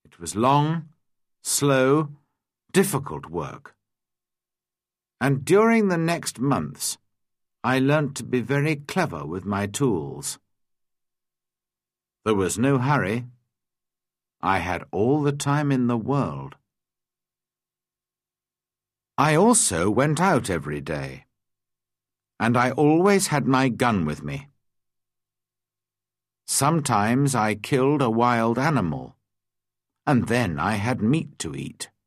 It was long, slow, difficult work. And during the next months, I learnt to be very clever with my tools. There was no hurry. I had all the time in the world. I also went out every day, and I always had my gun with me. Sometimes I killed a wild animal, and then I had meat to eat.